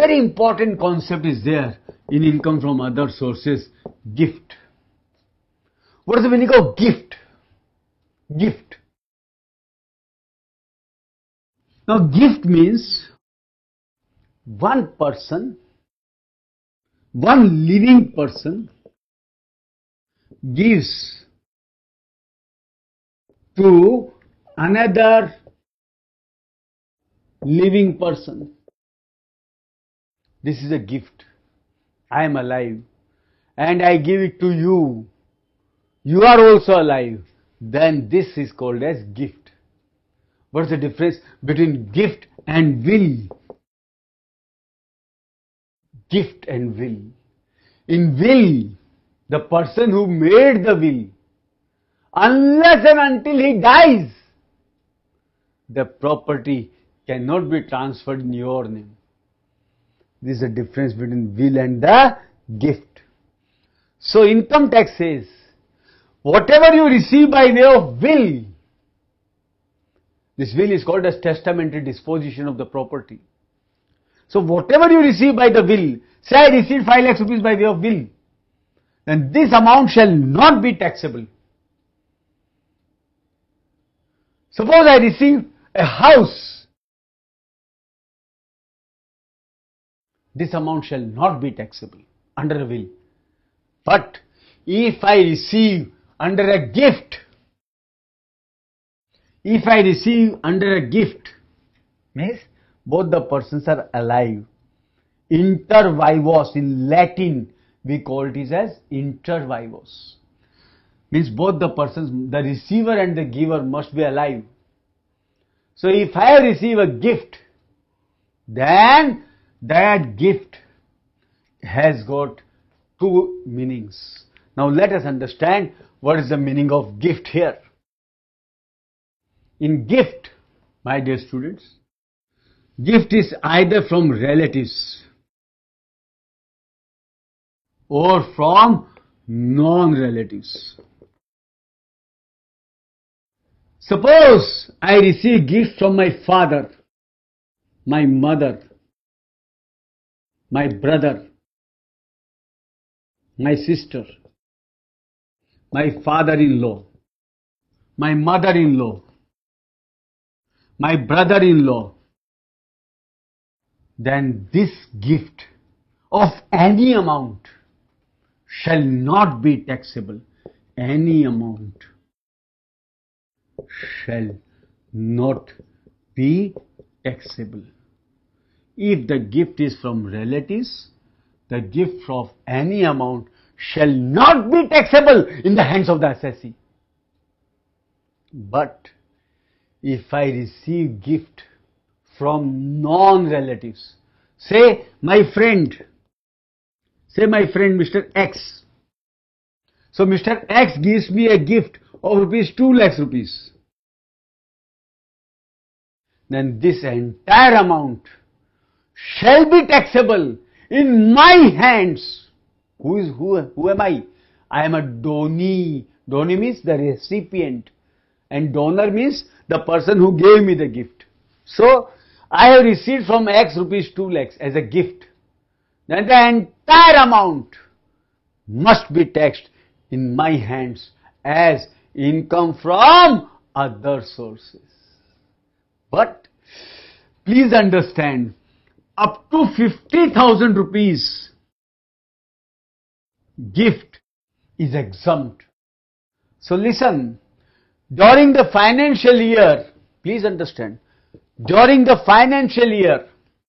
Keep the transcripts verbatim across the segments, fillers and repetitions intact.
very important concept is there in income from other sources, gift. What is the meaning of gift? Gift. Now gift means one person, one living person gives to another living person. This is a gift. I am alive and I give it to you. You are also alive. Then this is called as gift. What is the difference between gift and will? Gift and will. In will, the person who made the will, unless and until he dies, the property cannot be transferred in your name. This is the difference between will and the gift. So income tax says, whatever you receive by way of will, this will is called as testamentary disposition of the property. So whatever you receive by the will, say I received five lakhs rupees by way of will, then this amount shall not be taxable. Suppose I receive a house, this amount shall not be taxable under a will. But if I receive under a gift, if I receive under a gift, means both the persons are alive. Inter vivos, in Latin we call it is as inter vivos. Means both the persons, the receiver and the giver must be alive. So if I receive a gift, then that gift has got two meanings. Now let us understand what is the meaning of gift here. In gift, my dear students, gift is either from relatives or from non-relatives. Suppose I receive gift from my father, my mother, my brother, my sister, my father-in-law, my mother-in-law, my brother-in-law, then this gift of any amount shall not be taxable. Any amount shall not be taxable. If the gift is from relatives, the gift of any amount shall not be taxable in the hands of the assessee. But if I receive gift from non-relatives, say my friend, say my friend Mister X. So Mister X gives me a gift of rupees two lakhs rupees. Then this entire amount shall be taxable in my hands. Who is who? Who am I? I am a donee. Donee means the recipient, and donor means the person who gave me the gift. So I have received from X rupees two lakhs as a gift. Then the entire amount must be taxed in my hands as income from other sources. But please understand, up to fifty thousand rupees gift is exempt. So listen, during the financial year, please understand, during the financial year,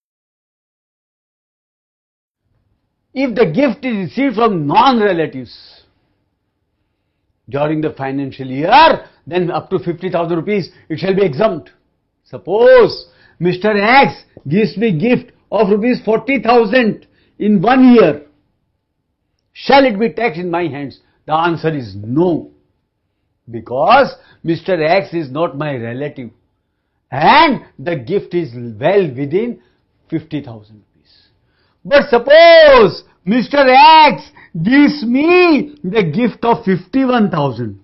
if the gift is received from non-relatives, during the financial year, then up to fifty thousand rupees, it shall be exempt. Suppose Mister X gives me gift of rupees forty thousand in one year. Shall it be taxed in my hands? The answer is no. Because Mister X is not my relative. And the gift is well within fifty thousand rupees. But suppose Mister X gives me the gift of fifty-one thousand.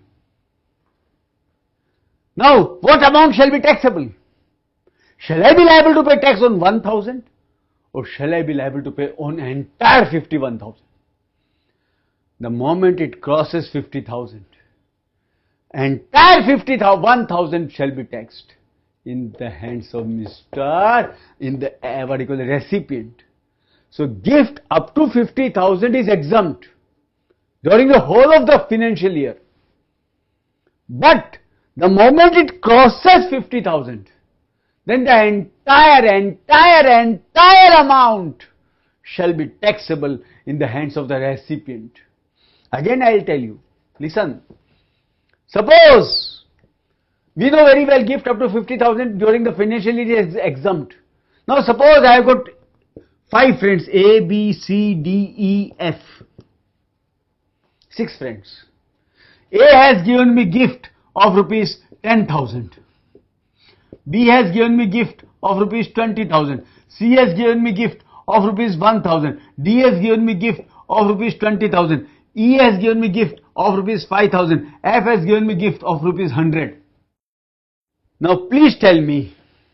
Now, what amount shall be taxable? Shall I be liable to pay tax on one thousand? or shall I be liable to pay on entire fifty-one thousand? The moment it crosses fifty thousand, entire fifty-one thousand shall be taxed in the hands of Mister in the uh, what you call the recipient. So gift up to fifty thousand is exempt during the whole of the financial year. But the moment it crosses fifty thousand, then the entire, entire, entire amount shall be taxable in the hands of the recipient. Again I will tell you, listen, suppose we know very well gift up to fifty thousand during the financial year is exempt. Now suppose I have got five friends, A, B, C, D, E, F, six friends. A has given me gift of rupees ten thousand. B has given me gift of rupees twenty thousand. C has given me gift of rupees one thousand. D has given me gift of rupees twenty thousand. E has given me gift of rupees five thousand. F has given me gift of rupees one hundred. Now please tell me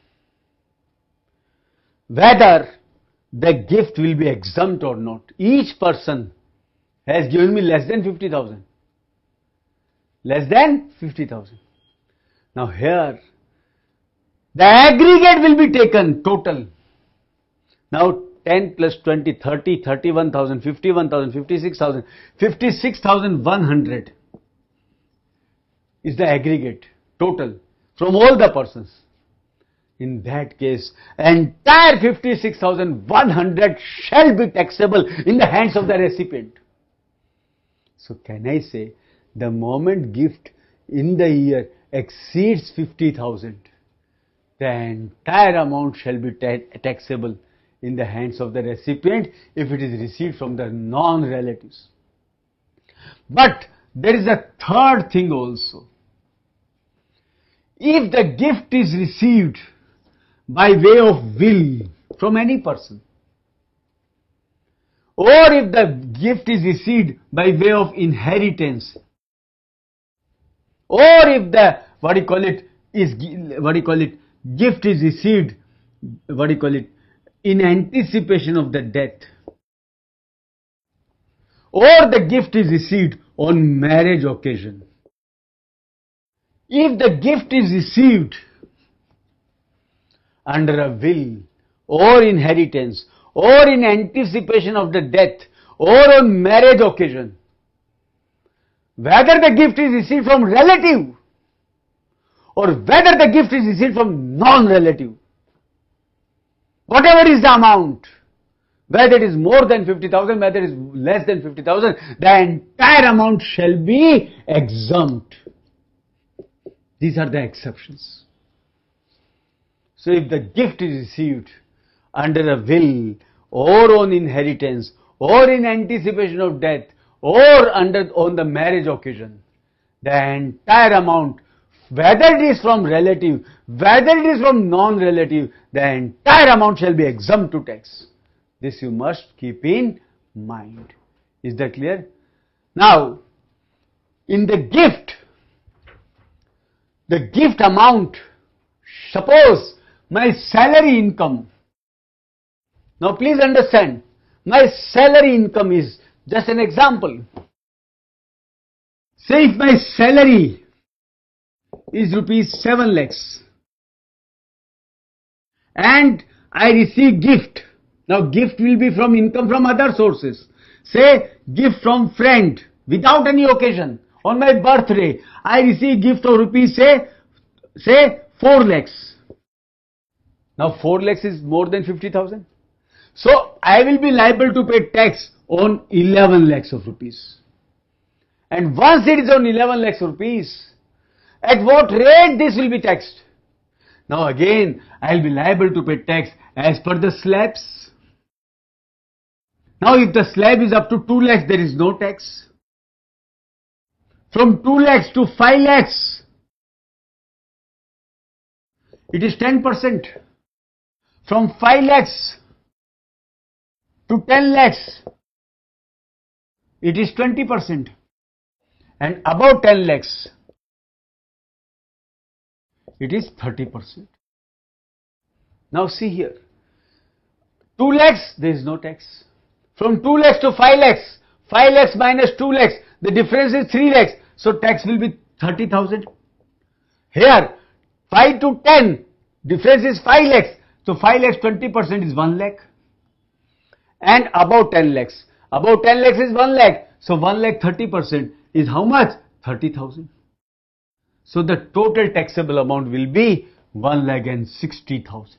whether the gift will be exempt or not. Each person has given me less than fifty thousand. Less than fifty thousand. Now here the aggregate will be taken total. Now ten plus twenty, thirty, thirty-one thousand, fifty-one thousand, fifty-six thousand, fifty-six thousand one hundred is the aggregate total from all the persons. In that case, entire fifty-six thousand one hundred shall be taxable in the hands of the recipient. So can I say, the moment gift in the year exceeds fifty thousand, the entire amount shall be ta taxable in the hands of the recipient if it is received from the non-relatives. But there is a third thing also. If the gift is received by way of will from any person, or if the gift is received by way of inheritance, or if the what do you call it is what do you call it gift is received what do you call it in anticipation of the death, or the gift is received on marriage occasion. If the gift is received under a will or inheritance or in anticipation of the death or on marriage occasion, whether the gift is received from relative or whether the gift is received from non-relative, whatever is the amount, whether it is more than fifty thousand, whether it is less than fifty thousand, the entire amount shall be exempt. These are the exceptions. So if the gift is received under a will or on inheritance or in anticipation of death or under on the marriage occasion, the entire amount, whether it is from relative, whether it is from non-relative, the entire amount shall be exempt to tax. This you must keep in mind. Is that clear? Now, in the gift, the gift amount, suppose my salary income, now please understand, my salary income is just an example. Say if my salary is rupees seven lakhs and I receive gift. Now gift will be from income from other sources. Say gift from friend without any occasion. On my birthday, I receive gift of rupees say, say four lakhs. Now four lakhs is more than fifty thousand. So I will be liable to pay tax on eleven lakhs of rupees. And once it is on eleven lakhs of rupees, at what rate this will be taxed? Now again, I will be liable to pay tax as per the slabs. Now if the slab is up to two lakhs, there is no tax. From two lakhs to five lakhs, it is ten percent. From five lakhs to ten lakhs, it is twenty percent. And above ten lakhs, it is thirty percent. Now see here, two lakhs, there is no tax. From two lakhs to five lakhs, five lakhs minus two lakhs, the difference is three lakhs. So tax will be thirty thousand. Here, five to ten, difference is five lakhs. So five lakhs, twenty percent is one lakh. And above ten lakhs. Above ten lakhs is one lakh. So one lakh thirty percent is how much? thirty thousand. So the total taxable amount will be one lakh and sixty thousand.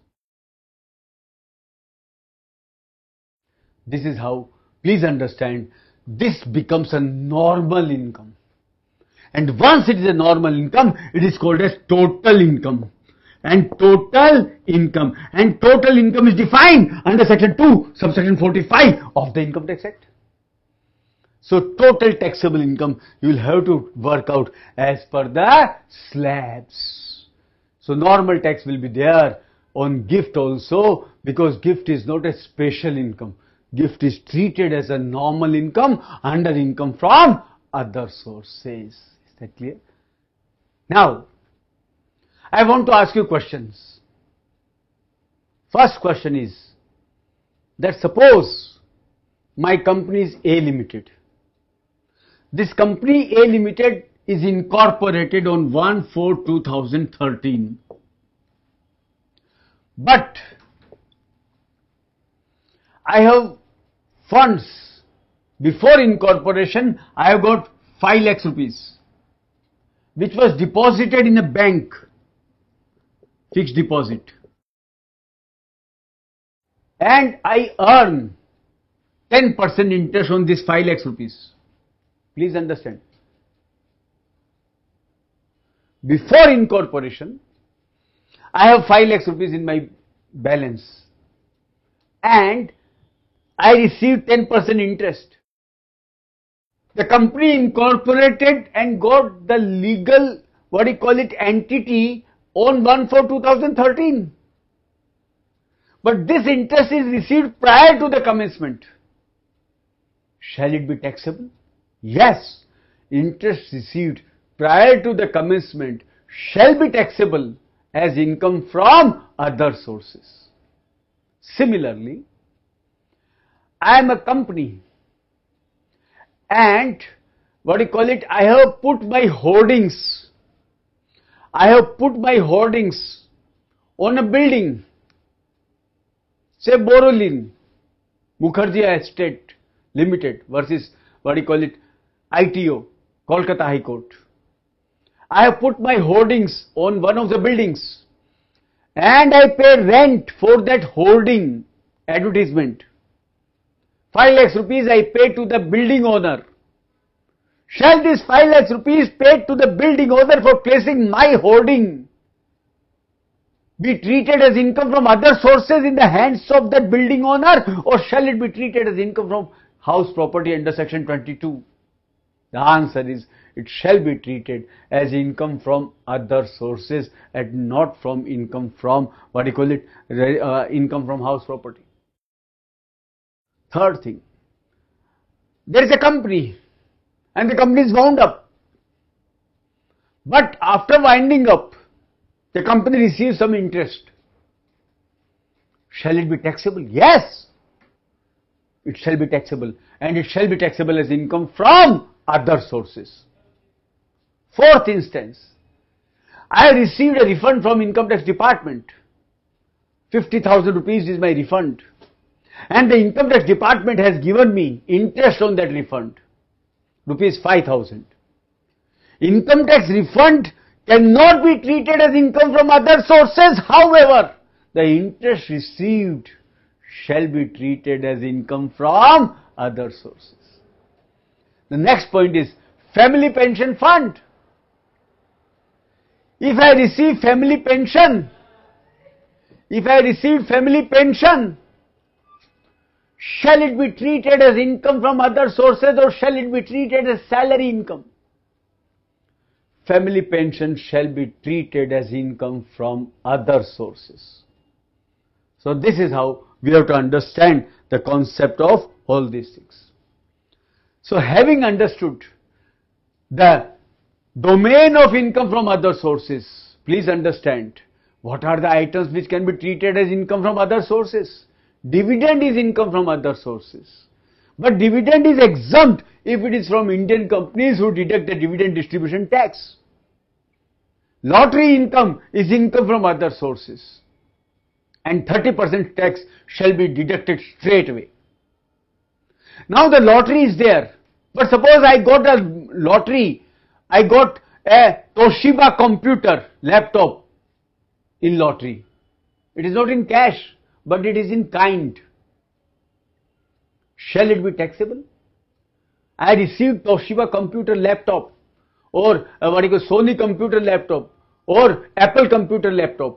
This is how, please understand, this becomes a normal income. And once it is a normal income, it is called as total income. And total income. And total income is defined under section two, subsection forty-five of the Income Tax Act. So total taxable income you will have to work out as per the slabs. So normal tax will be there on gift also, because gift is not a special income. Gift is treated as a normal income under income from other sources. Is that clear? Now, I want to ask you questions. First question is that suppose my company is A Limited. This company A Limited is incorporated on one four two thousand thirteen. But I have funds before incorporation. I have got five lakhs rupees which was deposited in a bank, fixed deposit, and I earn ten percent interest on this five lakhs rupees. Please understand, before incorporation I have five lakhs rupees in my balance and I received ten percent interest. The company incorporated and got the legal, what do you call it, entity on one four two thousand thirteen. But this interest is received prior to the commencement. Shall it be taxable? Yes, interest received prior to the commencement shall be taxable as income from other sources. Similarly, I am a company and what do you call it, I have put my holdings, I have put my holdings on a building, say Borolin, Mukherjee Estate Limited versus what do you call it, I T O, Kolkata High Court. I have put my holdings on one of the buildings and I pay rent for that holding advertisement. five lakhs rupees I pay to the building owner. Shall this five lakhs rupees paid to the building owner for placing my holding be treated as income from other sources in the hands of that building owner, or shall it be treated as income from house property under section twenty-two? The answer is it shall be treated as income from other sources and not from income from what do you call it, uh, income from house property. Third thing, there is a company and the company is wound up. But after winding up, the company receives some interest. Shall it be taxable? Yes, it shall be taxable, and it shall be taxable as income from other sources. Fourth instance, I have received a refund from Income Tax Department. fifty thousand rupees is my refund. And the Income Tax Department has given me interest on that refund, rupees five thousand. Income tax refund cannot be treated as income from other sources. However, the interest received shall be treated as income from other sources. The next point is family pension fund. If I receive family pension, if I receive family pension, shall it be treated as income from other sources or shall it be treated as salary income? Family pension shall be treated as income from other sources. So this is how we have to understand the concept of all these things. So having understood the domain of income from other sources, please understand what are the items which can be treated as income from other sources. dividend is income from other sources. But dividend is exempt if it is from Indian companies who deduct the dividend distribution tax. Lottery income is income from other sources, and thirty percent tax shall be deducted straight away. Now the lottery is there, but suppose I got a lottery, I got a Toshiba computer laptop in lottery. It is not in cash, but it is in kind. Shall it be taxable? I received Toshiba computer laptop, or uh, what you call Sony computer laptop, or Apple computer laptop.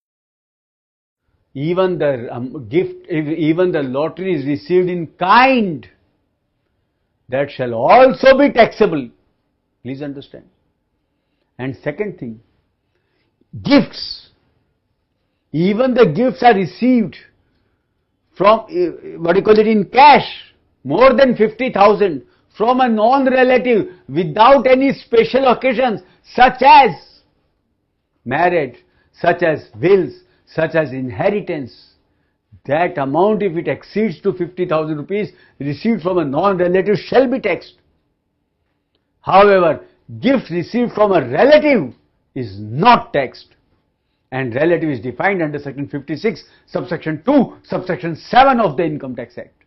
Even the um, gift, even the lottery is received in kind, that shall also be taxable. Please understand. And second thing, gifts. Even the gifts are received from, uh, what you call it, in cash, more than fifty thousand, from a non-relative without any special occasions, such as marriage, such as wills, such as inheritance. That amount, if it exceeds to fifty thousand rupees received from a non-relative, shall be taxed. However, gift received from a relative is not taxed, and relative is defined under section fifty-six, subsection two, subsection seven of the Income Tax Act.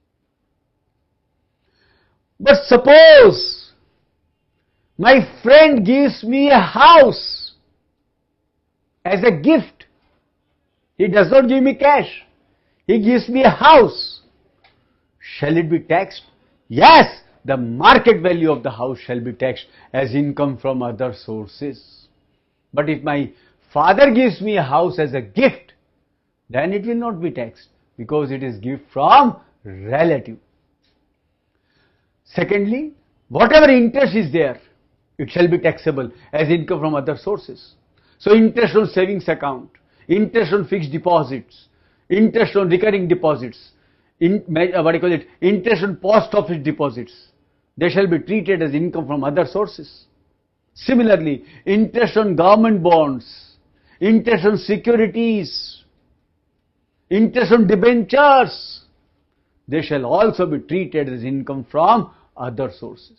But suppose my friend gives me a house as a gift. He does not give me cash. He gives me a house. Shall it be taxed? Yes, the market value of the house shall be taxed as income from other sources. But if my father gives me a house as a gift, then it will not be taxed, because it is gift from relative. Secondly, whatever interest is there, it shall be taxable as income from other sources. So interest on savings account, interest on fixed deposits, interest on recurring deposits, in, what do you call it, interest on post office deposits, they shall be treated as income from other sources. Similarly, interest on government bonds, interest on securities, interest on debentures, they shall also be treated as income from other sources.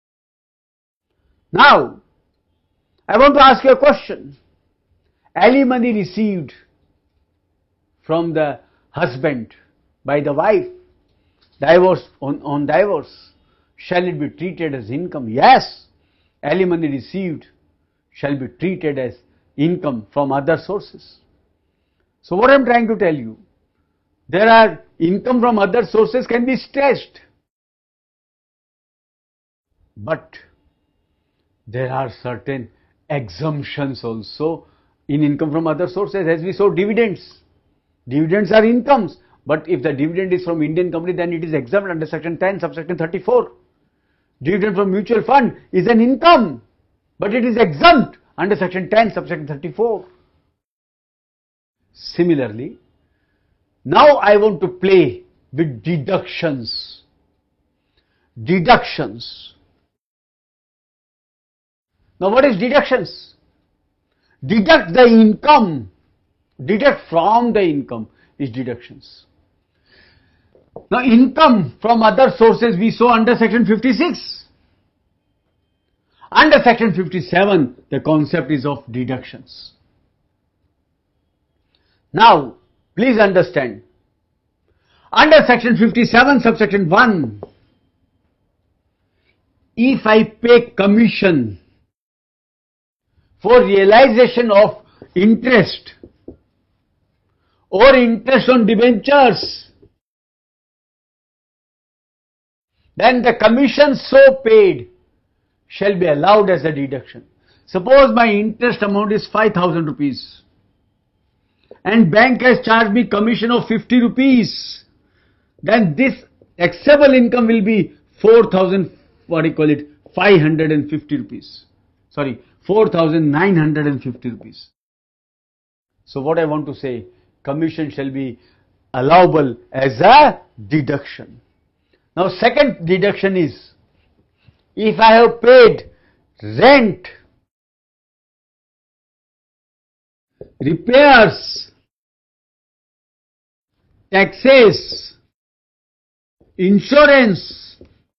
Now, I want to ask you a question. Alimony received from the husband by the wife, divorce on, on divorce, shall it be treated as income? Yes, alimony received shall be treated as income from other sources. So what I am trying to tell you, there are income from other sources can be stretched, but there are certain exemptions also in income from other sources, as we saw dividends. Dividends are incomes, but if the dividend is from Indian company, then it is exempt under section ten, subsection thirty-four. Dividend from mutual fund is an income, but it is exempt under section ten, subsection thirty-four. Similarly, now I want to play with deductions. Deductions. Now what is deductions? Deduct the income. Deduct from the income is deductions. Now income from other sources we saw under section fifty-six. Under section fifty-seven, the concept is of deductions. Now, please understand, under section fifty-seven, subsection one, if I pay commission for realization of interest or interest on debentures, then the commission so paid shall be allowed as a deduction. Suppose my interest amount is five thousand rupees and bank has charged me commission of fifty rupees, then this taxable income will be four thousand, what do you call it, five hundred fifty rupees. Sorry, four thousand nine hundred fifty rupees. So what I want to say, commission shall be allowable as a deduction. Now second deduction is, if I have paid rent, repairs, taxes, insurance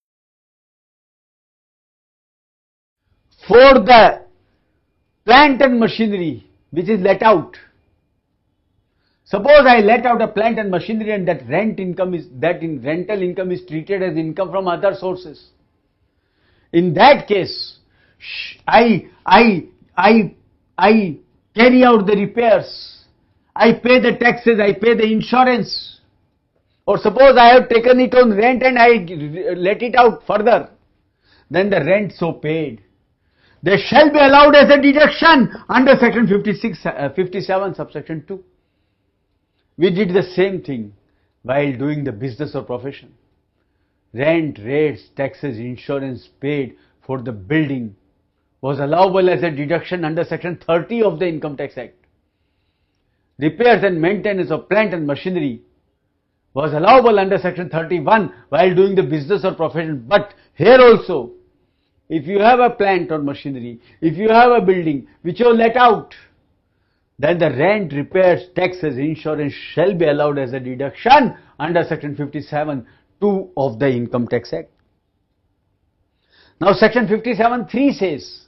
for the plant and machinery which is let out. Suppose I let out a plant and machinery and that rent income is, that in rental income is treated as income from other sources. In that case, I, I, I, I carry out the repairs, I pay the taxes, I pay the insurance. Or suppose I have taken it on rent and I let it out further, then the rent so paid, they shall be allowed as a deduction under section fifty-six, uh, fifty-seven subsection two. We did the same thing while doing the business or profession. Rent, rates, taxes, insurance paid for the building was allowable as a deduction under section thirty of the Income Tax Act. Repairs and maintenance of plant and machinery was allowable under section thirty-one while doing the business or profession. But here also, if you have a plant or machinery, if you have a building which you let out, then the rent, repairs, taxes, insurance shall be allowed as a deduction under section fifty-seven two of the Income Tax Act. Now section fifty-seven three says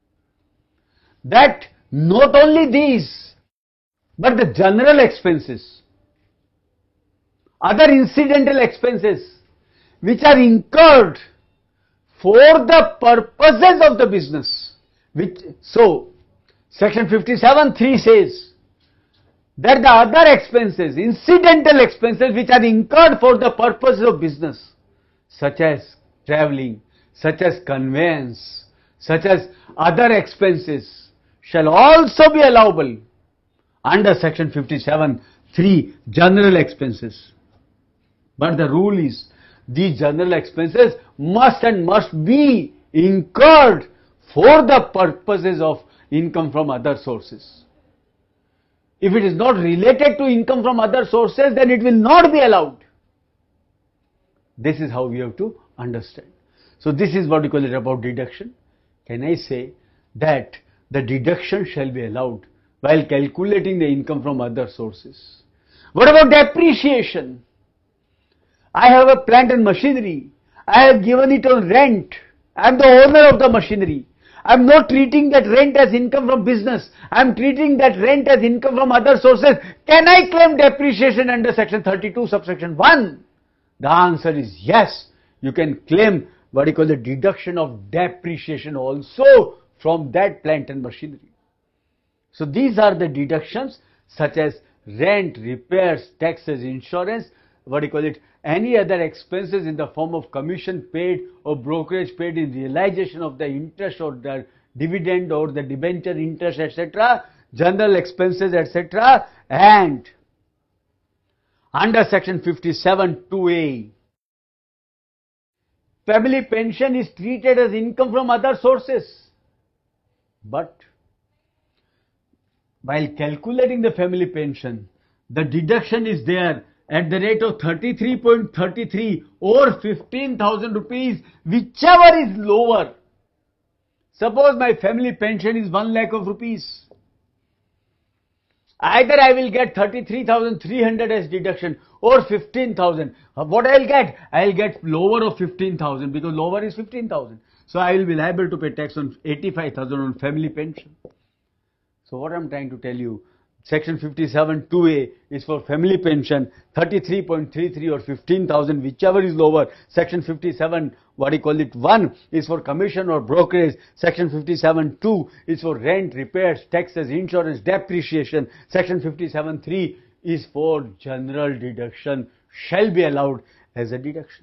that not only these, but the general expenses, other incidental expenses which are incurred for the purposes of the business, which, so section fifty-seven three says that the other expenses, incidental expenses which are incurred for the purposes of business, such as travelling, such as conveyance, such as other expenses, shall also be allowable under section fifty-seven three general expenses. But the rule is, these general expenses must and must be incurred for the purposes of income from other sources. If it is not related to income from other sources, then it will not be allowed. This is how we have to understand. So this is what we call it about deduction. Can I say that the deduction shall be allowed while calculating the income from other sources? What about depreciation? I have a plant and machinery. I have given it on rent. I am the owner of the machinery. I am not treating that rent as income from business. I am treating that rent as income from other sources. Can I claim depreciation under section thirty-two subsection one? The answer is yes. You can claim what you call the deduction of depreciation also from that plant and machinery. So these are the deductions such as rent, repairs, taxes, insurance, what do you call it, any other expenses in the form of commission paid or brokerage paid in realization of the interest or the dividend or the debenture interest, et cetera, general expenses, et cetera, and under section fifty-seven two A, family pension is treated as income from other sources. But while calculating the family pension, the deduction is there at the rate of thirty-three point three three or fifteen thousand rupees, whichever is lower. Suppose my family pension is one lakh of rupees. Either I will get thirty-three thousand three hundred as deduction or fifteen thousand. What I will get? I will get lower of fifteen thousand because lower is fifteen thousand. So I will be liable to pay tax on eighty-five thousand on family pension. So what I am trying to tell you, section fifty-seven two A is for family pension, thirty-three point three three or fifteen thousand, whichever is lower. Section fifty-seven, what do you call it, one is for commission or brokerage. Section fifty-seven two is for rent, repairs, taxes, insurance, depreciation. Section fifty-seven three is for general deduction, shall be allowed as a deduction.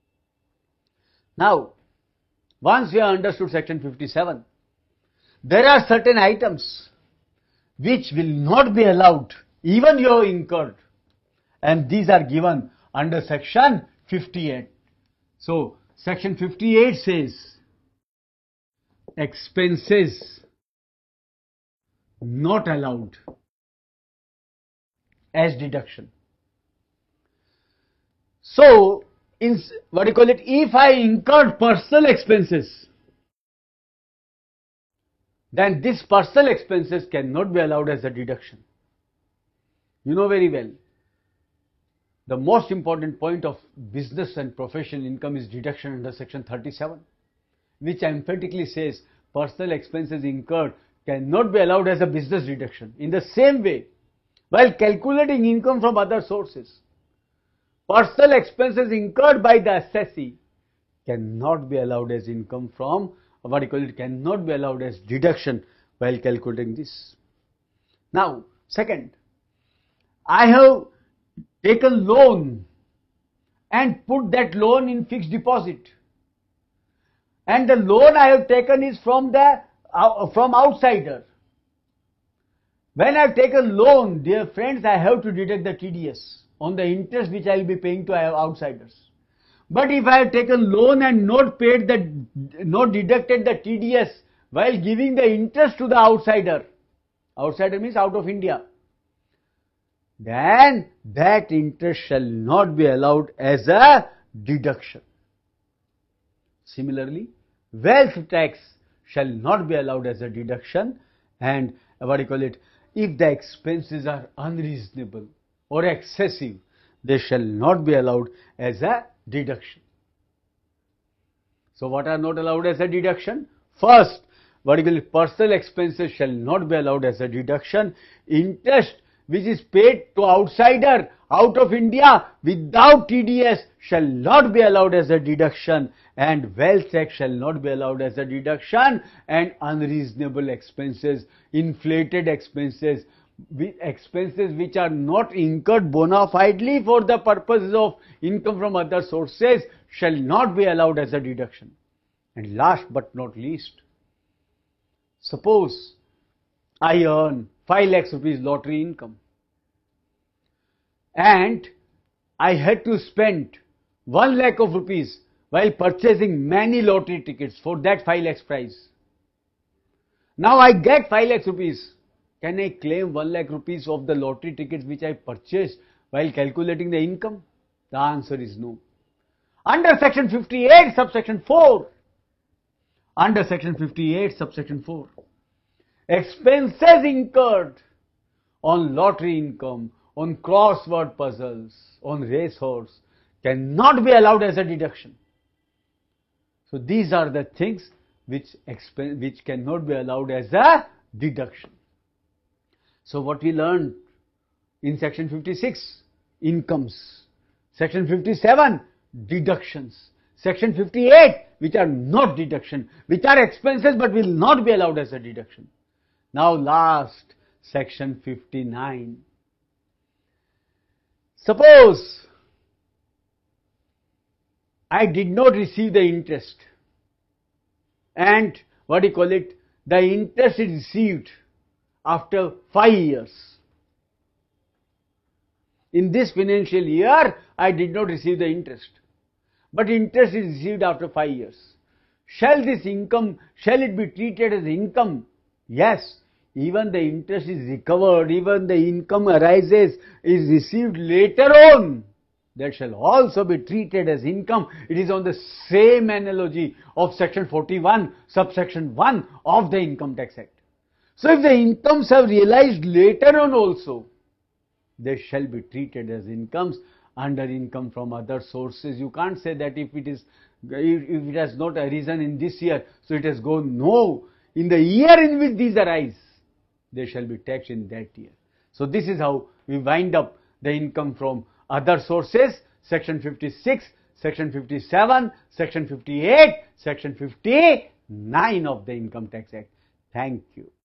Now, once we have understood section fifty-seven, there are certain items which will not be allowed, even you have incurred, and these are given under section fifty-eight. So section fifty-eight says expenses not allowed as deduction. So in what do you call it, if I incurred personal expenses, then this personal expenses cannot be allowed as a deduction. You know very well. the most important point of business and professional income is deduction under section thirty-seven, which emphatically says personal expenses incurred cannot be allowed as a business deduction. In the same way, while calculating income from other sources, personal expenses incurred by the assessee cannot be allowed as income from, what you call it, cannot be allowed as deduction while calculating this. Now, second, I have taken loan and put that loan in fixed deposit, and the loan I have taken is from the uh, from outsider. When I have taken loan, dear friends, I have to deduct the T D S on the interest which I will be paying to outsiders. But if I have taken loan and not paid the, not deducted the T D S while giving the interest to the outsider, outsider means out of India, then that interest shall not be allowed as a deduction. Similarly, wealth tax shall not be allowed as a deduction, and what do you call it, if the expenses are unreasonable or excessive, they shall not be allowed as a deduction. So what are not allowed as a deduction? First, what do you call it, personal expenses shall not be allowed as a deduction. Interest which is paid to outsider out of India without T D S shall not be allowed as a deduction, and wealth tax shall not be allowed as a deduction, and unreasonable expenses, inflated expenses, expenses which are not incurred bona fidely for the purposes of income from other sources shall not be allowed as a deduction. And last but not least, suppose I earn five lakhs rupees lottery income and I had to spend one lakh of rupees while purchasing many lottery tickets for that five lakhs prize. Now I get five lakhs rupees. Can I claim one lakh rupees of the lottery tickets which I purchased while calculating the income? The answer is no. Under section fifty-eight subsection four, under section fifty-eight subsection four, expenses incurred on lottery income, on crossword puzzles, on racehorse cannot be allowed as a deduction. So these are the things which expen which cannot be allowed as a deduction. So what we learned in section fifty-six, incomes, section fifty-seven, deductions, section fifty-eight, which are not deduction, which are expenses but will not be allowed as a deduction. Now last, section fifty-nine. Suppose I did not receive the interest, and what do you call it, the interest is received after five years. In this financial year, I did not receive the interest, but interest is received after five years. Shall this income, shall it be treated as income? Yes, even the interest is recovered, even the income arises, is received later on, that shall also be treated as income. It is on the same analogy of section forty-one, subsection one of the Income Tax Act. So if the incomes have realized later on also, they shall be treated as incomes under income from other sources. You can't say that if it is, if it has not arisen in this year, so it has gone. No, in the year in which these arise, they shall be taxed in that year. So this is how we wind up the income from other sources, section fifty-six, section fifty-seven, section fifty-eight, section fifty-nine of the Income Tax Act. Thank you.